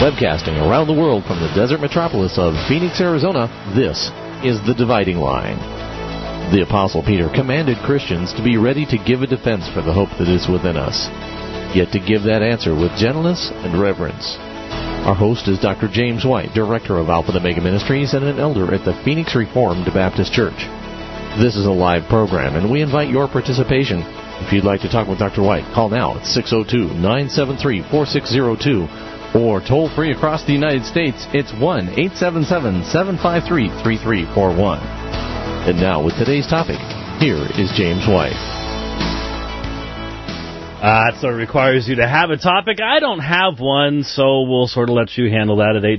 Webcasting around the world from the desert metropolis of Phoenix, Arizona, this is The Dividing Line. The Apostle Peter commanded Christians to be ready to give a defense for the hope that is within us, yet to give that answer with gentleness and reverence. Our host is Dr. James White, Director of Alpha and Omega Ministries and an elder at the Phoenix Reformed Baptist Church. This is a live program, and we invite your participation. If you'd like to talk with Dr. White, call now at 602-973-4602, or toll free across the United States, it's 1-877-753-3341. And now, with today's topic, here is James White. So it requires you to have a topic. I don't have one, so we'll sort of let you handle that at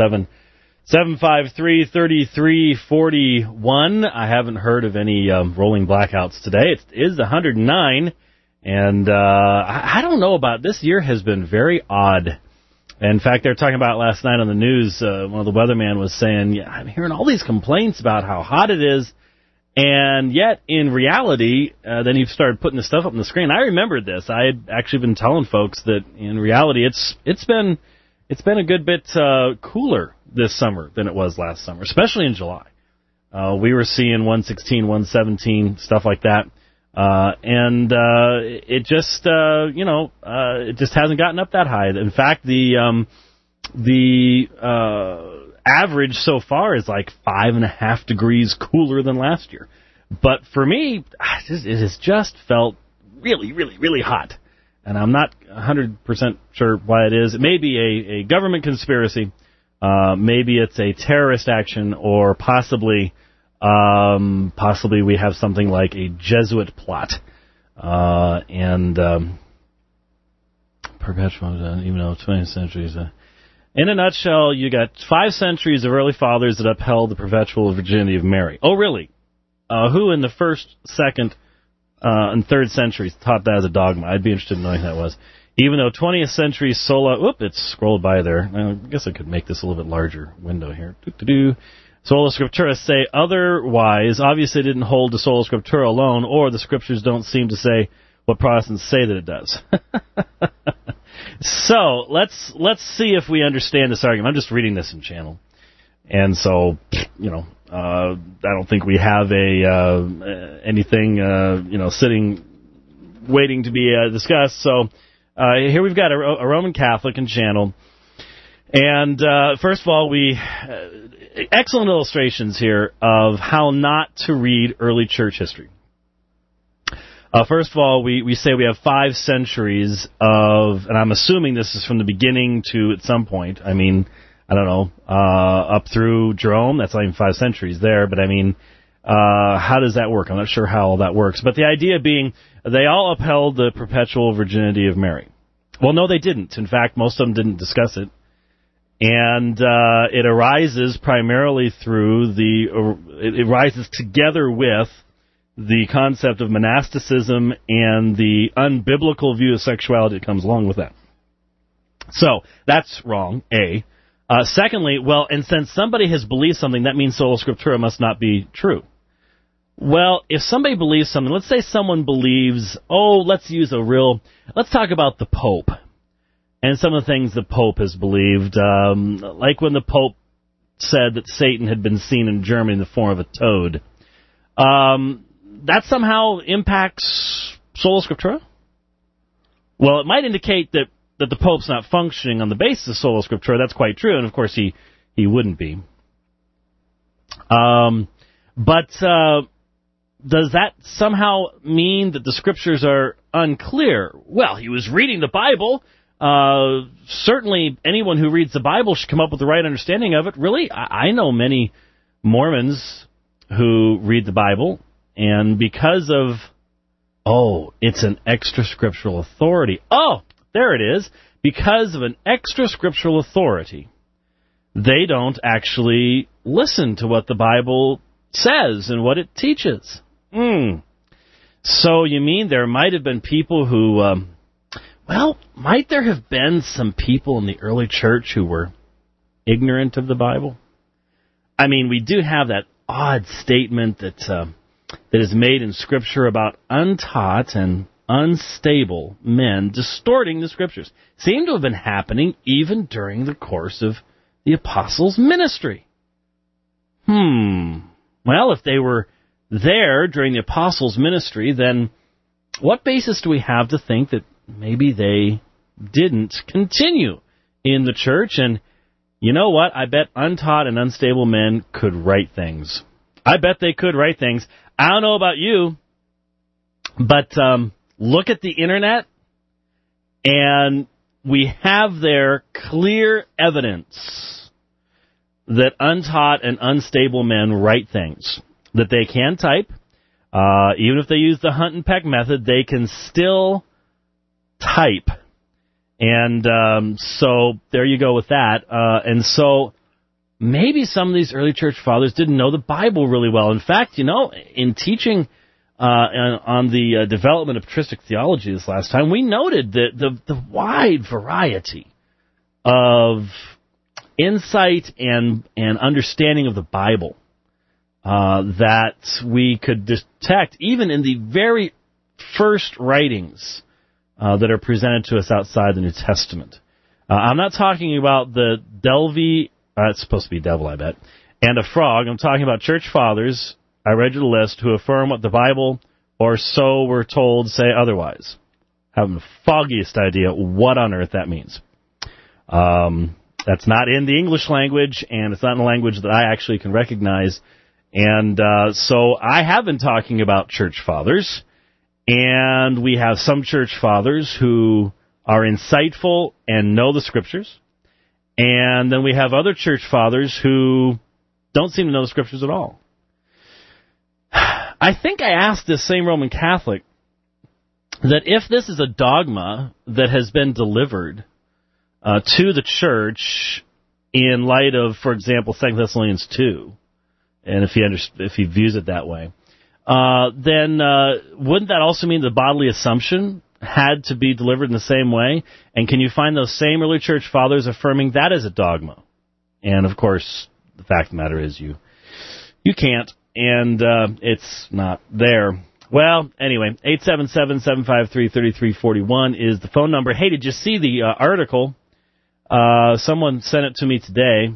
877-753-3341. I haven't heard of any rolling blackouts today. It is 109, and I don't know about this year has been very odd. In fact, they were talking about last night on the news, one of the weathermen was saying, yeah, I'm hearing all these complaints about how hot it is, and yet in reality, then he started putting the stuff up on the screen. I remembered this. I had actually been telling folks that in reality it's been a good bit cooler this summer than it was last summer, especially in July. We were seeing 116, 117, stuff like that. And it just, it just hasn't gotten up that high. In fact, the average so far is like 5.5 degrees cooler than last year. But for me, it has just felt really, really, really hot. And I'm not 100% sure why it is. It may be a government conspiracy. Maybe it's a terrorist action, or possibly we have something like a Jesuit plot. Perpetual, even though 20th centuries. In a nutshell, you got 5 centuries of early fathers that upheld the perpetual virginity of Mary. Oh, really? Who in the 1st, 2nd, and 3rd centuries taught that as a dogma? I'd be interested in knowing who that was. Even though 20th century it's scrolled by there. I guess I could make this a little bit larger window here. Sola Scriptura say otherwise. Obviously, it didn't hold to Sola Scriptura alone, or the Scriptures don't seem to say what Protestants say that it does. So let's see if we understand this argument. I'm just reading this in channel, and so I don't think we have anything sitting waiting to be discussed. So here we've got a Roman Catholic in channel, and first of all, excellent illustrations here of how not to read early church history. First of all, we say we have 5 centuries of, and I'm assuming this is from the beginning to at some point. I mean, I don't know, up through Jerome. That's not even 5 centuries there, but I mean, how does that work? I'm not sure how all that works. But the idea being, they all upheld the perpetual virginity of Mary. Well, no, they didn't. In fact, most of them didn't discuss it. And it arises primarily through it arises together with the concept of monasticism and the unbiblical view of sexuality that comes along with that. So, that's wrong, A. Secondly, and since somebody has believed something, that means Sola Scriptura must not be true. Well, if somebody believes something, let's say someone believes, let's talk about the Pope. And some of the things the Pope has believed, like when the Pope said that Satan had been seen in Germany in the form of a toad. That somehow impacts Sola Scriptura? Well, it might indicate that the Pope's not functioning on the basis of Sola Scriptura. That's quite true, and of course he wouldn't be. But does that somehow mean that the Scriptures are unclear? Well, he was reading the Bible. Certainly anyone who reads the Bible should come up with the right understanding of it. Really, I know many Mormons who read the Bible, and because of, it's an extra scriptural authority. Oh, there it is. Because of an extra scriptural authority, they don't actually listen to what the Bible says and what it teaches. So you mean there might have been people who, might there have been some people in the early church who were ignorant of the Bible? I mean, we do have that odd statement that is made in Scripture about untaught and unstable men distorting the Scriptures seem to have been happening even during the course of the apostles' ministry. Well, if they were there during the apostles' ministry, then what basis do we have to think that maybe they didn't continue in the church? And you know what? I bet untaught and unstable men could write things. I bet they could write things. I don't know about you, but look at the internet, and we have there clear evidence that untaught and unstable men write things, that they can type. Even if they use the hunt and peck method, they can still type. And so there you go with that. And so maybe some of these early church fathers didn't know the Bible really well. In fact, in teaching on the development of patristic theology this last time, we noted the wide variety of insight and understanding of the Bible that we could detect even in the very first writings that are presented to us outside the New Testament. I'm not talking about the Delvey, it's supposed to be devil, I bet, and a frog. I'm talking about church fathers, I read you the list, who affirm what the Bible, or so we're told, say otherwise. Haven't the foggiest idea what on earth that means. That's not in the English language, and it's not in a language that I actually can recognize. And so I have been talking about church fathers, and we have some church fathers who are insightful and know the Scriptures, and then we have other church fathers who don't seem to know the Scriptures at all. I think I asked this same Roman Catholic that if this is a dogma that has been delivered to the church in light of, for example, 2 Thessalonians 2, and if he views it that way, then wouldn't that also mean the bodily assumption had to be delivered in the same way? And can you find those same early church fathers affirming that as a dogma? And, of course, the fact of the matter is you can't, and it's not there. Well, anyway, 877-753-3341 is the phone number. Hey, did you see the article? Someone sent it to me today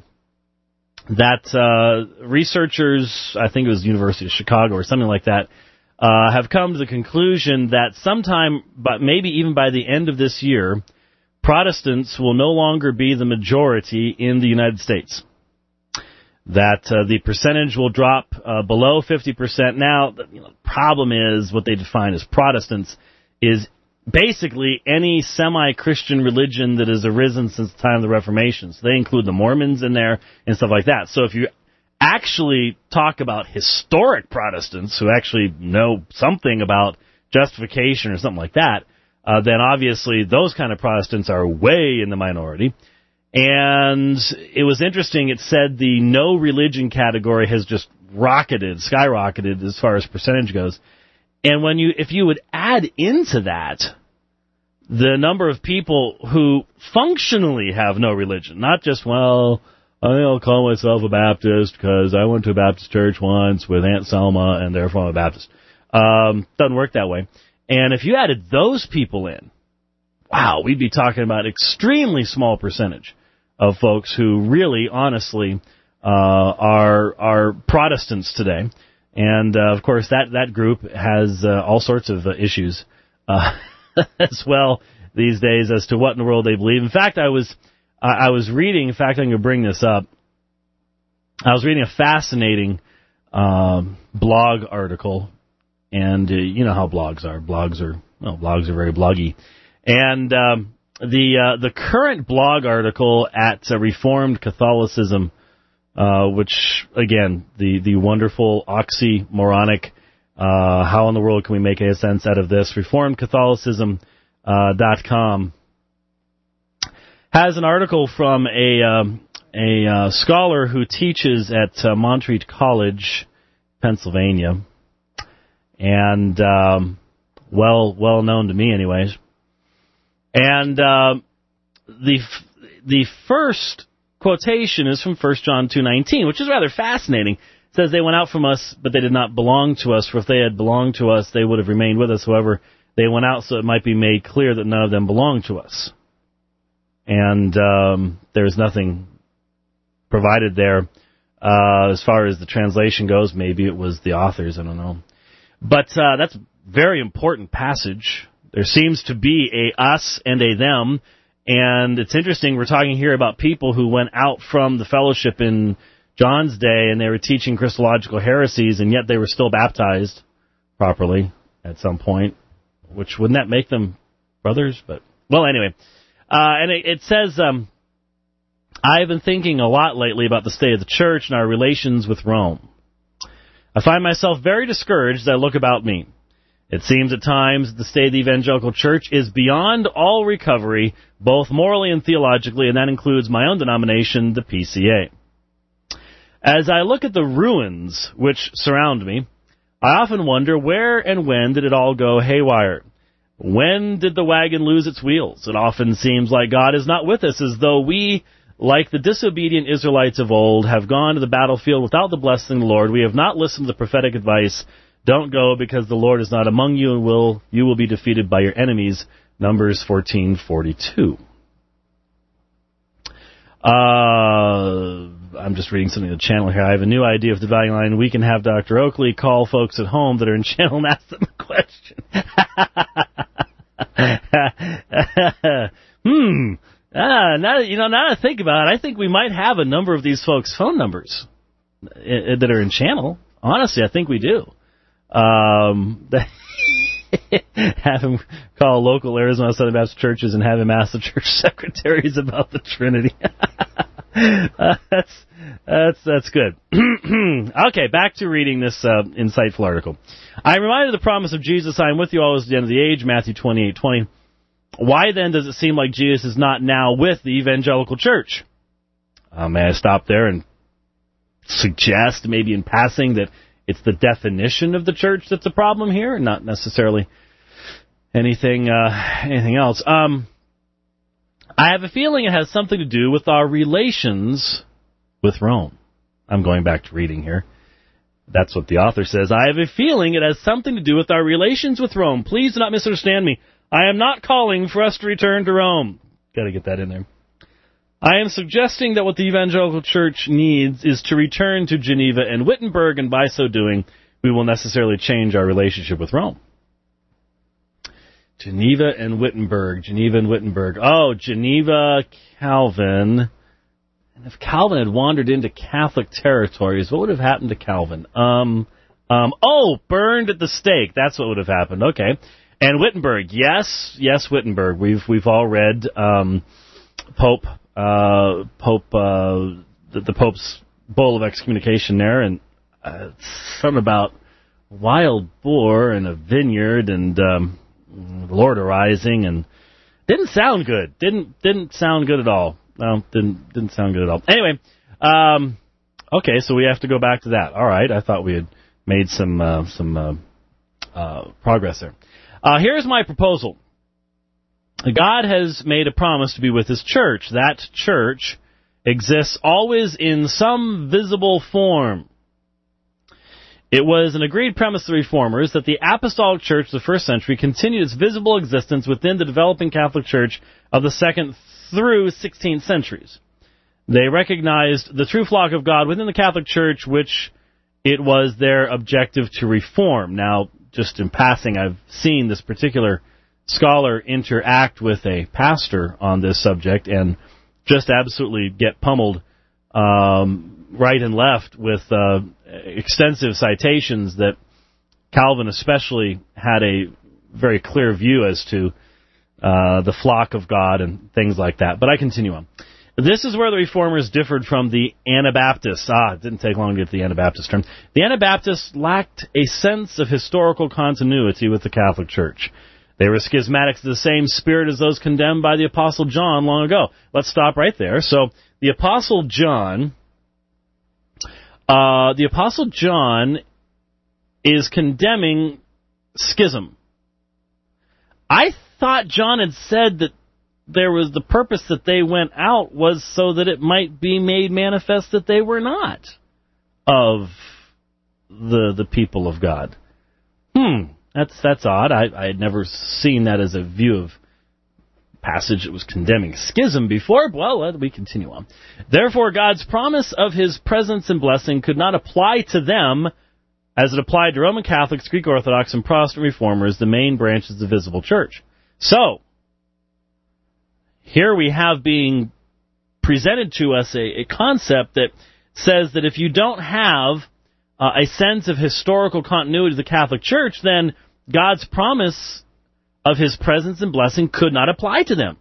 that researchers, I think it was University of Chicago or something like that, have come to the conclusion that sometime, but maybe even by the end of this year, Protestants will no longer be the majority in the United States. That the percentage will drop below 50%. Now, the problem is what they define as Protestants is basically any semi-Christian religion that has arisen since the time of the Reformation. So they include the Mormons in there and stuff like that. So if you actually talk about historic Protestants who actually know something about justification or something like that, then obviously those kind of Protestants are way in the minority. And it was interesting, it said the no religion category has just skyrocketed as far as percentage goes. And if you would add into that the number of people who functionally have no religion, not just, well, I'll call myself a Baptist because I went to a Baptist church once with Aunt Selma and therefore I'm a Baptist. Doesn't work that way. And if you added those people in, wow, we'd be talking about extremely small percentage of folks who really, honestly, are Protestants today. And, of course, that group has all sorts of issues as well these days as to what in the world they believe. In fact, I was reading, in fact, I'm going to bring this up. I was reading a fascinating blog article, and you know how blogs are. Blogs are very bloggy. And the current blog article at Reformed Catholicism, which, again, the wonderful oxymoronic, how in the world can we make any sense out of this, ReformedCatholicism.com, has an article from a scholar who teaches at Montreat College, Pennsylvania, and well known to me anyways. And the first quotation is from 1 John 2:19, which is rather fascinating. It says, "They went out from us, but they did not belong to us. For if they had belonged to us, they would have remained with us. However, they went out so it might be made clear that none of them belong to us. And there's nothing provided there as far as the translation goes. Maybe it was the authors, I don't know. But that's a very important passage. There seems to be a us and a them, and it's interesting, we're talking here about people who went out from the fellowship in John's day, and they were teaching Christological heresies, and yet they were still baptized properly at some point, which wouldn't that make them brothers? But, well, anyway. And it says, I've been thinking a lot lately about the state of the church and our relations with Rome. I find myself very discouraged as I look about me. It seems at times the state of the evangelical church is beyond all recovery, both morally and theologically, and that includes my own denomination, the PCA. As I look at the ruins which surround me, I often wonder where and when did it all go haywire? When did the wagon lose its wheels? It often seems like God is not with us, as though we, like the disobedient Israelites of old, have gone to the battlefield without the blessing of the Lord. We have not listened to the prophetic advice. Don't go, because the Lord is not among you, and you will be defeated by your enemies. Numbers 14:42. I'm just reading something in the channel here. I have a new idea of the dividing line. We can have Dr. Oakley call folks at home that are in channel and ask them a question. Now that I think about it, I think we might have a number of these folks' phone numbers that are in channel. Honestly, I think we do. Have him call local Arizona Southern Baptist churches and have him ask the church secretaries about the Trinity. That's good. Okay, back to reading this insightful article. I'm reminded of the promise of Jesus, I am with you always to the end of the age, Matthew 28:20. Why then does it seem like Jesus is not now with the evangelical church? May I stop there and suggest, maybe in passing, that it's the definition of the church that's the problem here, not necessarily anything else. I have a feeling it has something to do with our relations with Rome. I'm going back to reading here. That's what the author says. I have a feeling it has something to do with our relations with Rome. Please do not misunderstand me. I am not calling for us to return to Rome. Got to get that in there. I am suggesting that what the evangelical church needs is to return to Geneva and Wittenberg, and by so doing, we will necessarily change our relationship with Rome. Geneva and Wittenberg. Oh, Geneva, Calvin. And if Calvin had wandered into Catholic territories, what would have happened to Calvin? Burned at the stake. That's what would have happened. Okay. And Wittenberg. Yes, Wittenberg. We've all read the Pope's bull of excommunication there, and something about wild boar and a vineyard and the Lord arising, and didn't sound good. Didn't sound good at all. No, didn't sound good at all. Anyway, okay, so we have to go back to that. All right, I thought we had made some progress there. Here's my proposal. God has made a promise to be with His church. That church exists always in some visible form. It was an agreed premise of the Reformers that the Apostolic Church of the first century continued its visible existence within the developing Catholic Church of the 2nd through 16th centuries. They recognized the true flock of God within the Catholic Church, which it was their objective to reform. Now, just in passing, I've seen this particular scholar interact with a pastor on this subject and just absolutely get pummeled right and left with extensive citations that Calvin especially had a very clear view as to the flock of God and things like that. But I continue on. This is where the Reformers differed from the Anabaptists. It didn't take long to get the Anabaptist term. The Anabaptists lacked a sense of historical continuity with the Catholic Church. They were schismatics of the same spirit as those condemned by the Apostle John long ago. Let's stop right there. So, the Apostle John is condemning schism. I thought John had said that there was the purpose that they went out was so that it might be made manifest that they were not of the people of God. That's odd. I had never seen that as a view of passage that was condemning schism before. Well, we continue on. Therefore, God's promise of his presence and blessing could not apply to them as it applied to Roman Catholics, Greek Orthodox, and Protestant Reformers, the main branches of the visible church. So, here we have being presented to us a concept that says that if you don't have a sense of historical continuity of the Catholic Church, then God's promise of his presence and blessing could not apply to them.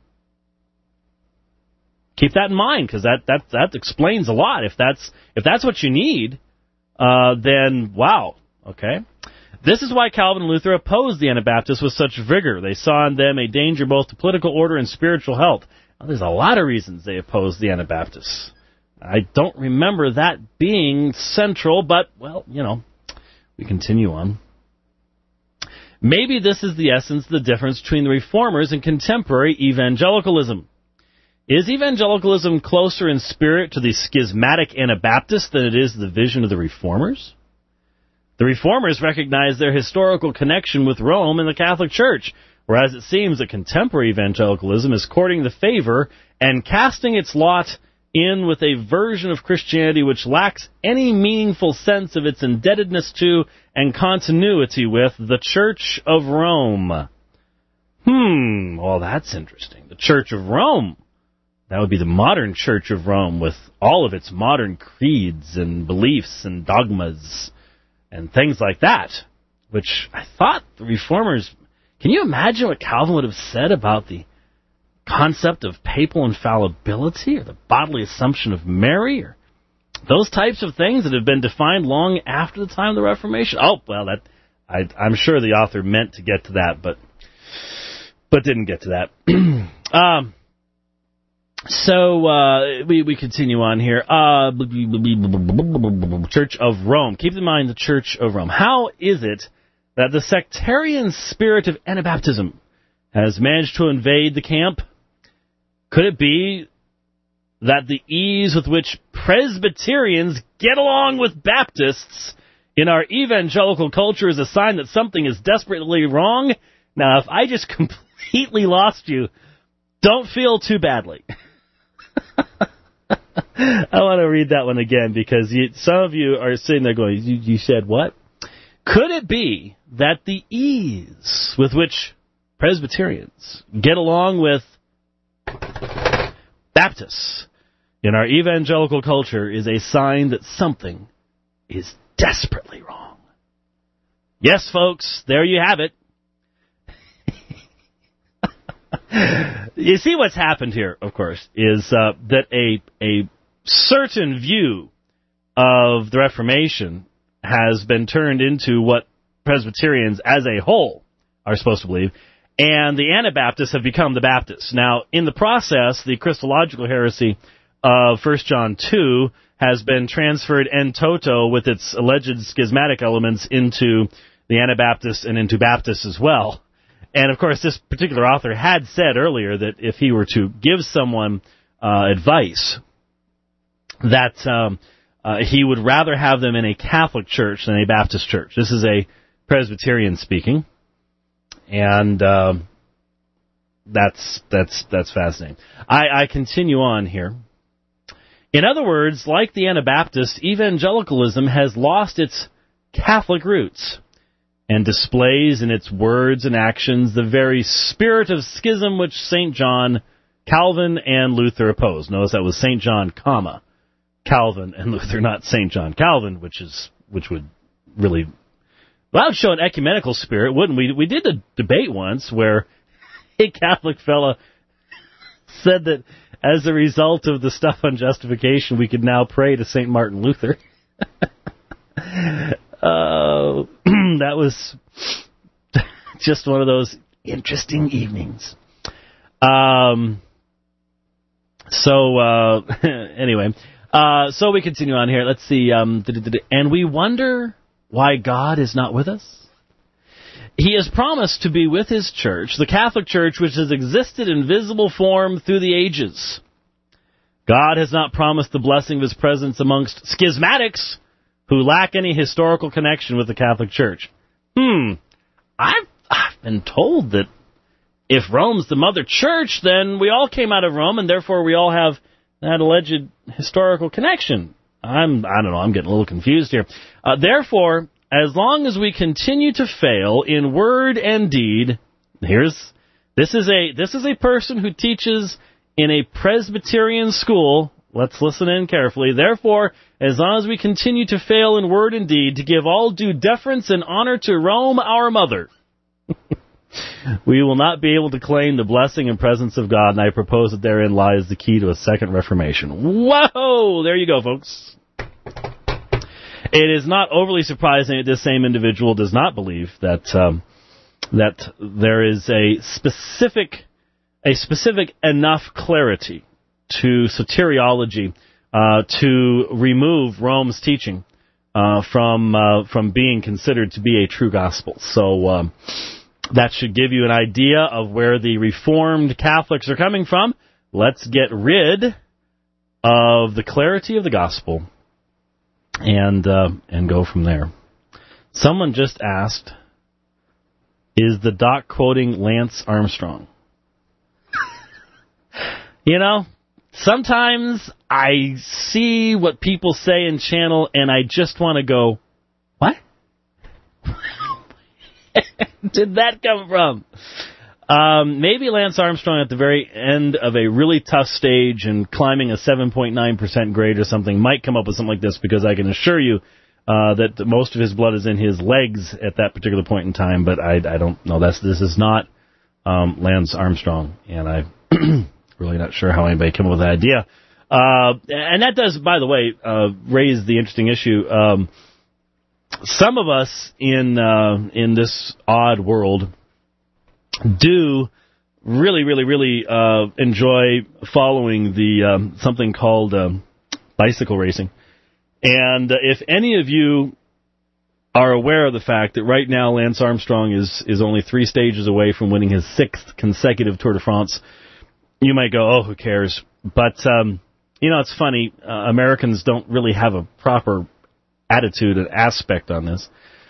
Keep that in mind, because that explains a lot. If that's what you need, then wow, okay. This is why Calvin and Luther opposed the Anabaptists with such vigor. They saw in them a danger both to political order and spiritual health. Now, there's a lot of reasons they opposed the Anabaptists. I don't remember that being central, but, well, we continue on. Maybe this is the essence of the difference between the Reformers and contemporary evangelicalism. Is evangelicalism closer in spirit to the schismatic Anabaptists than it is the vision of the Reformers? The Reformers recognize their historical connection with Rome and the Catholic Church, whereas it seems that contemporary evangelicalism is courting the favor and casting its lot in with a version of Christianity which lacks any meaningful sense of its indebtedness to and continuity with the Church of Rome. Well, that's interesting. The Church of Rome. That would be the modern Church of Rome with all of its modern creeds and beliefs and dogmas and things like that, which I thought the Reformers... Can you imagine what Calvin would have said about the concept of papal infallibility or the bodily assumption of Mary or those types of things that have been defined long after the time of the Reformation? Oh, well, I'm sure the author meant to get to that, but didn't get to that. So we continue on here. Church of Rome. Keep in mind the Church of Rome. How is it that the sectarian spirit of Anabaptism has managed to invade the camp? Could it be that the ease with which Presbyterians get along with Baptists in our evangelical culture is a sign that something is desperately wrong? Now, if I just completely lost you, don't feel too badly. I want to read that one again because some of you are sitting there going, you said what? Could it be that the ease with which Presbyterians get along with Baptists in our evangelical culture is a sign that something is desperately wrong? Yes, folks, there you have it. You see what's happened here, of course, is that a certain view of the Reformation has been turned into what Presbyterians as a whole are supposed to believe, and the Anabaptists have become the Baptists. Now, in the process, the Christological heresy of 1 John 2 has been transferred en toto with its alleged schismatic elements into the Anabaptists and into Baptists as well. And, of course, this particular author had said earlier that if he were to give someone advice, that he would rather have them in a Catholic church than a Baptist church. This is a Presbyterian speaking, and that's fascinating. I continue on here. In other words, like the Anabaptists, evangelicalism has lost its Catholic roots and displays in its words and actions the very spirit of schism which St. John, Calvin, and Luther opposed. Notice that was St. John, Calvin and Luther, not St. John Calvin, which would really... Well, that would show an ecumenical spirit, wouldn't we? We did a debate once where a Catholic fella said that as a result of the stuff on justification, we could now pray to St. Martin Luther. That was just one of those interesting evenings. Anyway, so we continue on here. Let's see. And we wonder why God is not with us. He has promised to be with His church, the Catholic Church, which has existed in visible form through the ages. God has not promised the blessing of His presence amongst schismatics who lack any historical connection with the Catholic Church. I've been told that if Rome's the mother church, then we all came out of Rome, and therefore we all have that alleged historical connection. I don't know, I'm getting a little confused here. Therefore, as long as we continue to fail in word and deed, this is a person who teaches in a Presbyterian school. Let's listen in carefully. Therefore, as long as we continue to fail in word and deed, to give all due deference and honor to Rome, our mother, we will not be able to claim the blessing and presence of God, and I propose that therein lies the key to a second Reformation. Whoa! There you go, folks. It is not overly surprising that this same individual does not believe that that there is a specific enough clarity to soteriology to remove Rome's teaching from being considered to be a true gospel. So that should give you an idea of where the Reformed Catholics are coming from. Let's get rid of the clarity of the gospel and go from there. Someone just asked, is the doc quoting Lance Armstrong? You know, sometimes I see what people say in channel and I just want to go, what? Did that come from? Maybe Lance Armstrong at the very end of a really tough stage and climbing a 7.9% grade or something might come up with something like this, because I can assure you that most of his blood is in his legs at that particular point in time, but I don't know. This is not Lance Armstrong, and I'm really not sure how anybody came up with that idea. And that does, by the way, raise the interesting issue. Some of us in this odd world do really enjoy following the something called bicycle racing. And if any of you are aware of the fact that right now Lance Armstrong is only 3 stages away from winning his 6th consecutive Tour de France, you might go, oh, who cares? But, it's funny. Americans don't really have a proper attitude and aspect on this.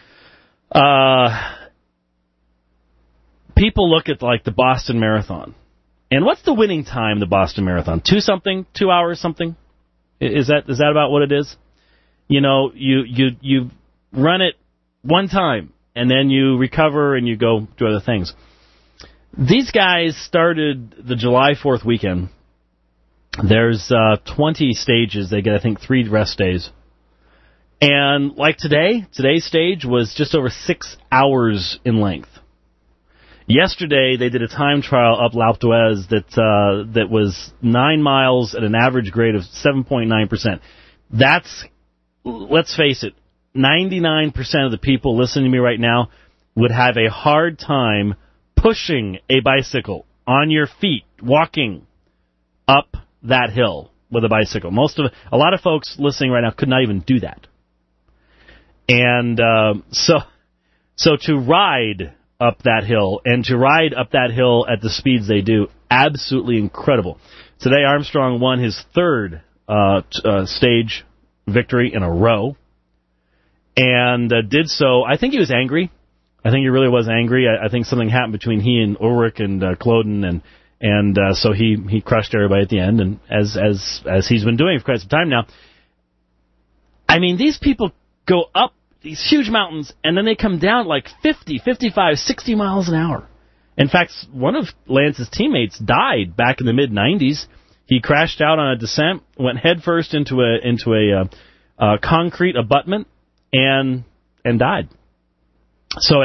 People look at, like, the Boston Marathon. And what's the winning time, the Boston Marathon? 2 hours something? Is that about what it is? You know, you run it one time, and then you recover and you go do other things. These guys started the July 4th weekend. There's 20 stages. They get, I think, 3 rest days. And like today's stage was just over 6 hours in length. Yesterday, they did a time trial up L'Alpe d'Huez that was 9 miles at an average grade of 7.9%. That's, let's face it, 99% of the people listening to me right now would have a hard time pushing a bicycle on your feet, walking up that hill with a bicycle. A lot of folks listening right now could not even do that. And so to ride up that hill, and to ride up that hill at the speeds they do, absolutely incredible. Today, Armstrong won his 3rd stage victory in a row, and did so. I think he was angry. I think he really was angry. I think something happened between he and Ulrich and Kloden, and so he crushed everybody at the end, and as he's been doing for quite some time now. I mean, these people go up these huge mountains, and then they come down like 50, 55, 60 miles an hour. In fact, one of Lance's teammates died back in the mid-'90s. He crashed out on a descent, went headfirst into a concrete abutment, and died. So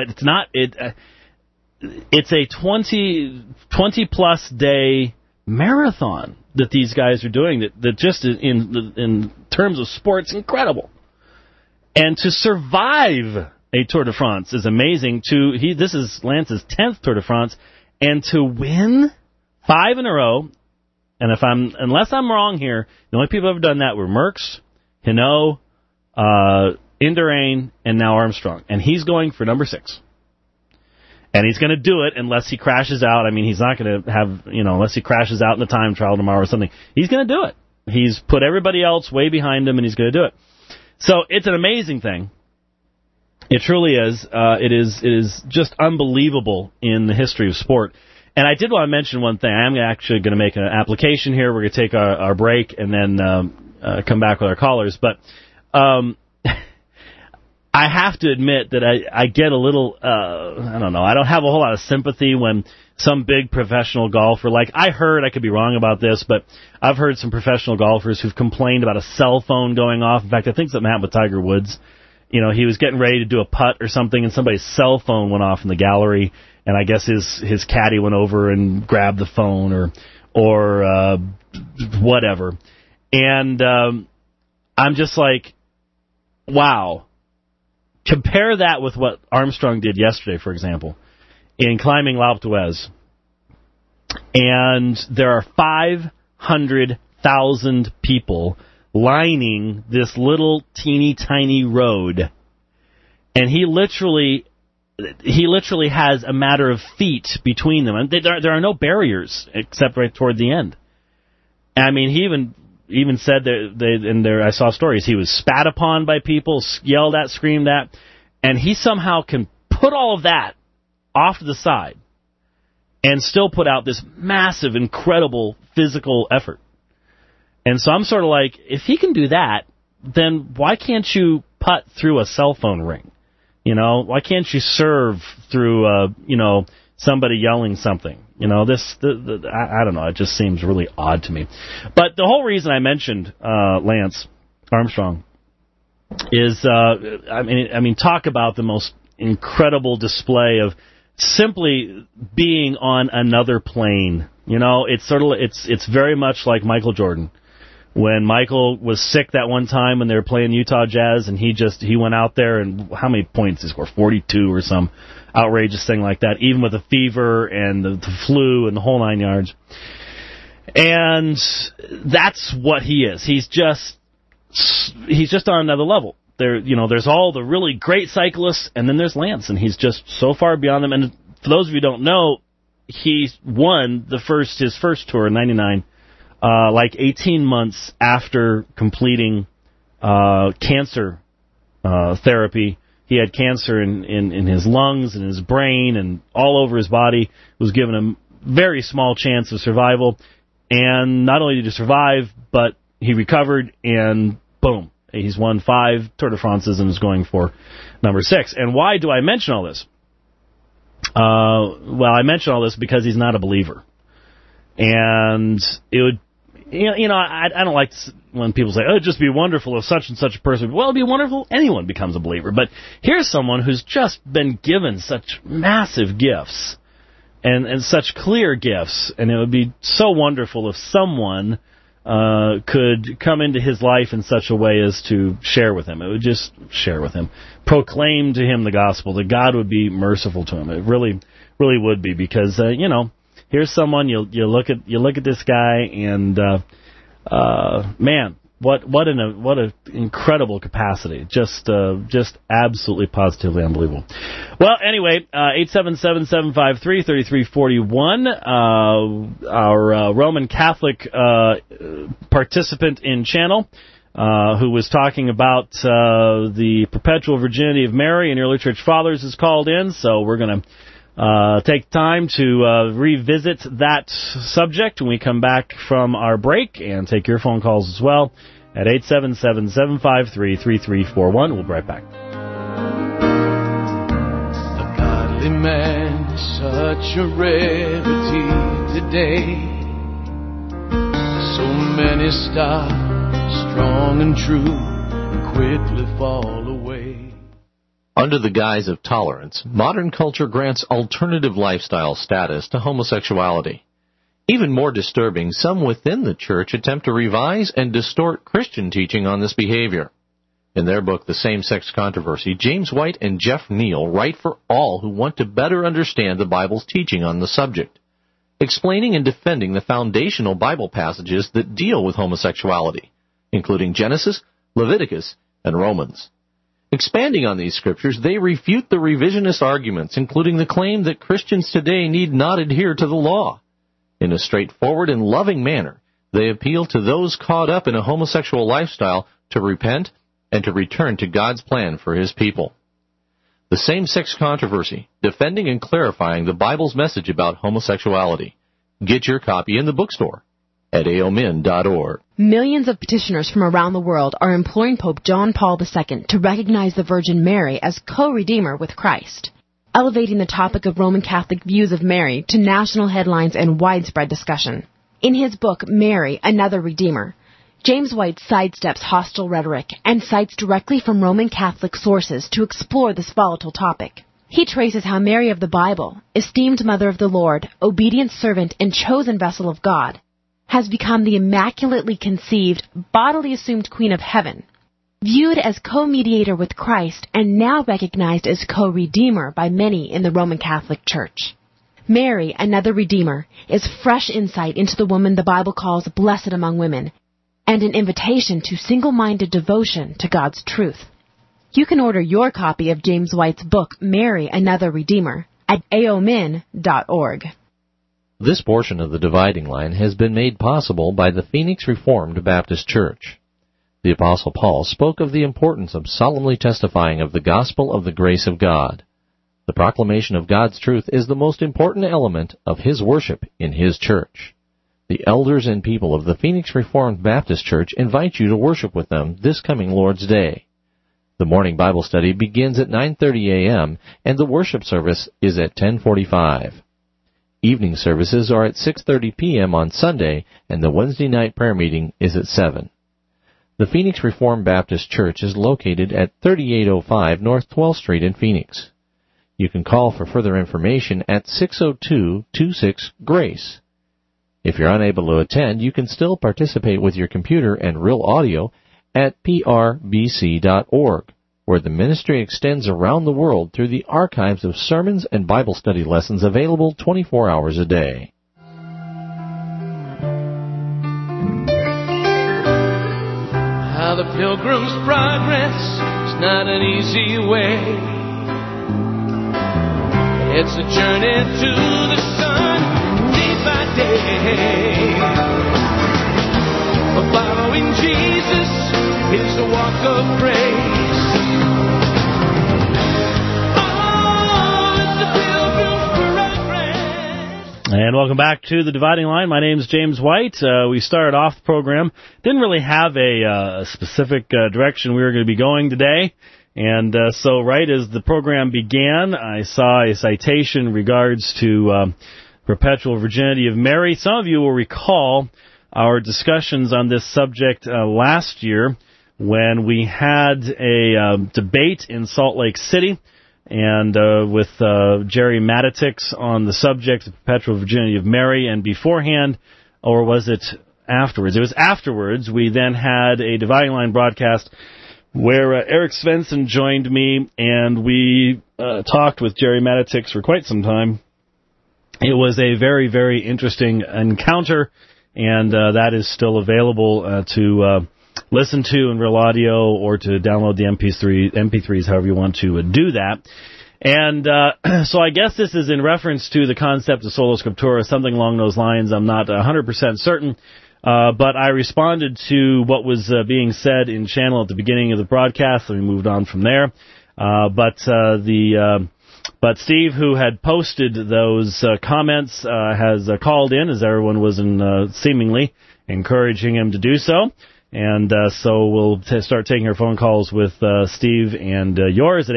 it's a 20 plus day marathon that these guys are doing that just in terms of sports, incredible. And to survive a Tour de France is amazing. This is Lance's 10th Tour de France, and to win 5 in a row. And unless I'm wrong here, the only people who have done that were Merckx, Hinault, Indurain, and now Armstrong. And he's going for number 6. And he's going to do it unless he crashes out. I mean, he's not going to have, unless he crashes out in the time trial tomorrow or something. He's going to do it. He's put everybody else way behind him, and he's going to do it. So it's an amazing thing. It truly is. It is just unbelievable in the history of sport. And I did want to mention one thing. I am actually going to make an application here. We're going to take our break and then come back with our callers. But I have to admit that I get a little, I don't know, I don't have a whole lot of sympathy when some big professional golfer, like I could be wrong about this, but I've heard some professional golfers who've complained about a cell phone going off. In fact, I think something happened with Tiger Woods. You know, he was getting ready to do a putt or something, and somebody's cell phone went off in the gallery, and I guess his caddy went over and grabbed the phone or whatever. And I'm just like, wow. Compare that with what Armstrong did yesterday, for example, in climbing L'Alpe d'Huez. And there are 500,000 people lining this little teeny tiny road. And he literally has a matter of feet between them. And there are no barriers except right toward the end. I mean, he even said that I saw stories. He was spat upon by people, yelled at, screamed at, and he somehow can put all of that off to the side and still put out this massive, incredible physical effort. And so I'm sort of like, if he can do that, then why can't you putt through a cell phone ring? You know, why can't you serve through, somebody yelling something? You know, I don't know. It just seems really odd to me. But the whole reason I mentioned Lance Armstrong is, I mean, talk about the most incredible display of simply being on another plane. You know, it's very much like Michael Jordan. When Michael was sick that one time when they were playing Utah Jazz, and he went out there, and how many points he scored? 42 or some outrageous thing like that, even with the fever and the flu and the whole 9 yards. And that's what he is. He's just on another level. There's all the really great cyclists, and then there's Lance, and he's just so far beyond them. And for those of you who don't know, he won his first tour in '99. 18 months after completing cancer therapy. He had cancer in his lungs and his brain and all over his body. Was given a very small chance of survival. And not only did he survive, but he recovered, and boom, he's won 5 Tour de France's and is going for number 6. And why do I mention all this? Well, I mention all this because he's not a believer. And it would, I don't like when people say, oh, it'd just be wonderful if such and such a person. Well, it'd be wonderful if anyone becomes a believer. But here's someone who's just been given such massive gifts and such clear gifts. And it would be so wonderful if someone could come into his life in such a way as to share with him. It would just share with him. Proclaim to him the gospel, that God would be merciful to him. It really, really would be, because, here's someone, you look at this guy, and man, what an incredible capacity. Just absolutely positively unbelievable. Well, anyway, 877-753-3341, our Roman Catholic participant in channel, who was talking about the perpetual virginity of Mary and early church fathers, is called in, so we're going to take time to revisit that subject when we come back from our break, and take your phone calls as well at 877-753-3341. We'll be right back. A godly man is such a rarity today. So many start strong and true and quickly fall away. Under the guise of tolerance, modern culture grants alternative lifestyle status to homosexuality. Even more disturbing, some within the church attempt to revise and distort Christian teaching on this behavior. In their book, The Same-Sex Controversy, James White and Jeff Neal write for all who want to better understand the Bible's teaching on the subject, explaining and defending the foundational Bible passages that deal with homosexuality, including Genesis, Leviticus, and Romans. Expanding on these scriptures, they refute the revisionist arguments, including the claim that Christians today need not adhere to the law. In a straightforward and loving manner, they appeal to those caught up in a homosexual lifestyle to repent and to return to God's plan for His people. The Same-Sex Controversy, Defending and Clarifying the Bible's Message About Homosexuality. Get your copy in the bookstore at aomin.org. Millions of petitioners from around the world are imploring Pope John Paul II to recognize the Virgin Mary as co-redeemer with Christ, elevating the topic of Roman Catholic views of Mary to national headlines and widespread discussion. In his book, Mary, Another Redeemer, James White sidesteps hostile rhetoric and cites directly from Roman Catholic sources to explore this volatile topic. He traces how Mary of the Bible, esteemed Mother of the Lord, obedient servant, and chosen vessel of God, has become the immaculately conceived, bodily assumed Queen of Heaven, viewed as co-mediator with Christ and now recognized as co-redeemer by many in the Roman Catholic Church. Mary, Another Redeemer, is fresh insight into the woman the Bible calls blessed among women, and an invitation to single-minded devotion to God's truth. You can order your copy of James White's book, Mary, Another Redeemer, at aomin.org. This portion of the Dividing Line has been made possible by the Phoenix Reformed Baptist Church. The Apostle Paul spoke of the importance of solemnly testifying of the gospel of the grace of God. The proclamation of God's truth is the most important element of his worship in his church. The elders and people of the Phoenix Reformed Baptist Church invite you to worship with them this coming Lord's Day. The morning Bible study begins at 9:30 a.m. and the worship service is at 10:45. Evening services are at 6:30 p.m. on Sunday, and the Wednesday night prayer meeting is at 7. The Phoenix Reformed Baptist Church is located at 3805 North 12th Street in Phoenix. You can call for further information at 602-26-GRACE. If you're unable to attend, you can still participate with your computer and real audio at prbc.org, where the ministry extends around the world through the archives of sermons and Bible study lessons available 24 hours a day. How the Pilgrim's Progress is not an easy way. It's a journey to the sun, day by day. But following Jesus is a walk of grace. Oh, it's the Pilgrim's Progress. And welcome back to the Dividing Line. My name's James White. We started off the program. Didn't really have a specific direction we were going to be going today. And so right as the program began, I saw a citation in regards to perpetual virginity of Mary. Some of you will recall our discussions on this subject last year when we had a debate in Salt Lake City and with Jerry Matitix on the subject of perpetual virginity of Mary. And beforehand, or was it afterwards? It was afterwards. We then had a Dividing Line broadcast where Eric Svensson joined me, and we talked with Jerry Matitix for quite some time. It was a very, very interesting encounter, and that is still available to listen to in real audio or to download the MP3s, however you want to do that. And so I guess this is in reference to the concept of sola scriptura, something along those lines. I'm not 100% certain. But I responded to what was being said in channel at the beginning of the broadcast, and we moved on from there. But Steve, who had posted those comments, has called in, as everyone was seemingly encouraging him to do so. And so we'll start taking our phone calls with Steve and yours at